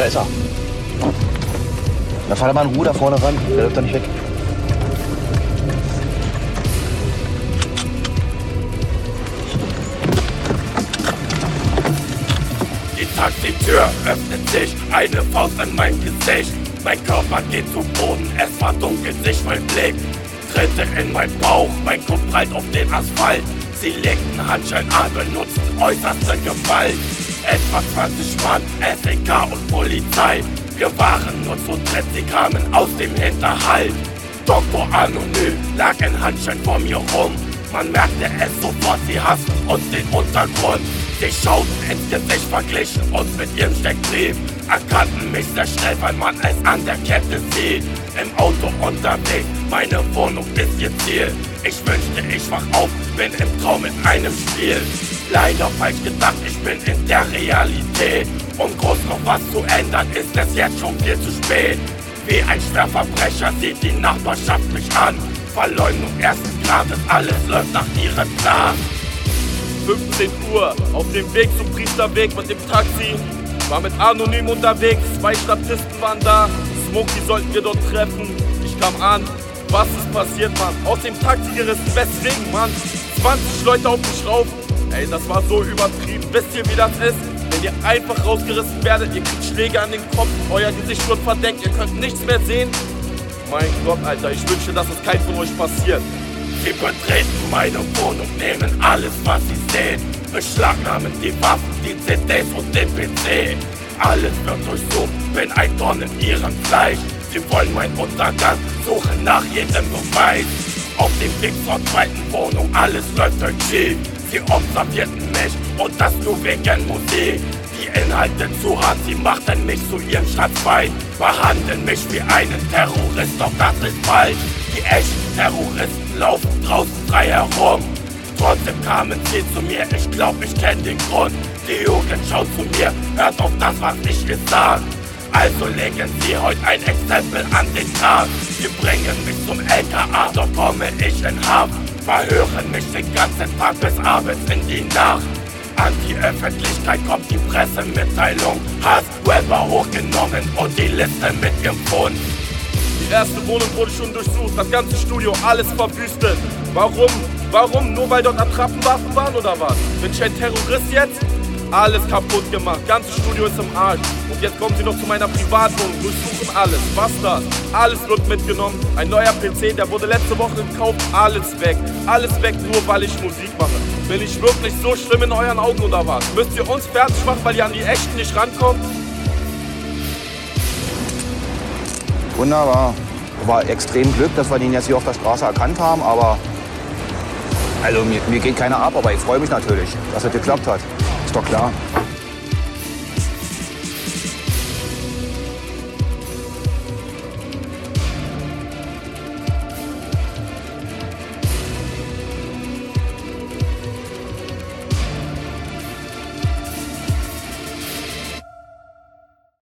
ist er. Na, fahr da mal in Ruhe da vorne ran. Der läuft doch nicht weg. Die Taxitür öffnet sich, eine Faust in mein Gesicht. Mein Körper geht zu Boden, es verdunkelt sich mein Blick. Tritte in mein Bauch, mein Kopf prallt auf den Asphalt. Sie legten Handschein an, benutzten äußerste Gewalt. Etwa 20 Mann, SEK und Polizei. Wir waren nur zu dritt, sie kamen aus dem Hinterhalt. Dr. Anonym lag ein Handschein vor mir rum. Man merkte es sofort, sie hassten uns den Untergrund. Sie schauten ins Gesicht, verglichen uns mit ihrem Steckbrief. Erkannten mich sehr schnell, weil man es an der Kette sieht. Im Auto unterwegs, meine Wohnung ist ihr Ziel. Ich wünschte, ich wach auf, bin im Traum in einem Spiel. Leider falsch gedacht, ich bin in der Realität. Um groß noch was zu ändern, ist es jetzt schon viel zu spät. Wie ein Schwerverbrecher sieht die Nachbarschaft mich an. Verleumdung ersten Grades, alles läuft nach ihrem Plan. 15 Uhr, auf dem Weg zum Priesterweg mit dem Taxi. War mit Anonym unterwegs, 2 Statisten waren da. Smokey sollten wir dort treffen. Ich kam an, was ist passiert, Mann? Aus dem Taxi gerissen, weswegen, Mann? 20 Leute auf mich rauf. Ey, das war so übertrieben. Wisst ihr, wie das ist? Wenn ihr einfach rausgerissen werdet, ihr kriegt Schläge an den Kopf, euer Gesicht wird verdeckt, ihr könnt nichts mehr sehen. Mein Gott, Alter, ich wünsche, dass es keinem von euch passiert. Sie betreten meine Wohnung, nehmen alles, was sie sehen. Beschlagnahmen die Waffen, die CDs und den PC. Alles wird durchsucht, bin ein Dorn in ihrem Fleisch. Sie wollen meinen Untergang, suchen nach jedem Beweis. Auf dem Weg zur zweiten Wohnung, alles läuft euch schief. Sie observierten mich und das nur wegen Musik. Die Inhalte zu hart, sie machten mich zu ihrem Schatzfeind. Behandeln mich wie einen Terrorist, doch das ist falsch. Die echten Terroristen laufen draußen frei herum. Trotzdem kamen sie zu mir, ich glaub, ich kenn den Grund. Die Jugend schaut zu mir, hört auf das, was ich gesagt. Also legen sie heute ein Exempel an den Tag. Sie bringen mich zum LKA, dort komme ich in Haft. Verhören mich den ganzen Tag bis abends in die Nacht. An die Öffentlichkeit kommt die Pressemitteilung. Hass-Rapper hochgenommen und die Liste mit ihrem Fund. Die erste Wohnung wurde schon durchsucht, das ganze Studio, alles verwüstet. Warum? Warum? Nur weil dort Attrappenwaffen waren oder was? Bin ich ein Terrorist jetzt? Alles kaputt gemacht, ganzes Studio ist im Arsch. Und jetzt kommen sie noch zu meiner Privatwohnung, durchsuchen alles. Was das? Alles wird mitgenommen. Ein neuer PC, der wurde letzte Woche gekauft, alles weg. Alles weg, nur weil ich Musik mache. Bin ich wirklich so schlimm in euren Augen oder was? Müsst ihr uns fertig machen, weil ihr an die Echten nicht rankommt? Wunderbar. War extrem Glück, dass wir den jetzt hier auf der Straße erkannt haben, aber also mir geht keiner ab, aber ich freue mich natürlich, dass es geklappt hat. Ist doch klar.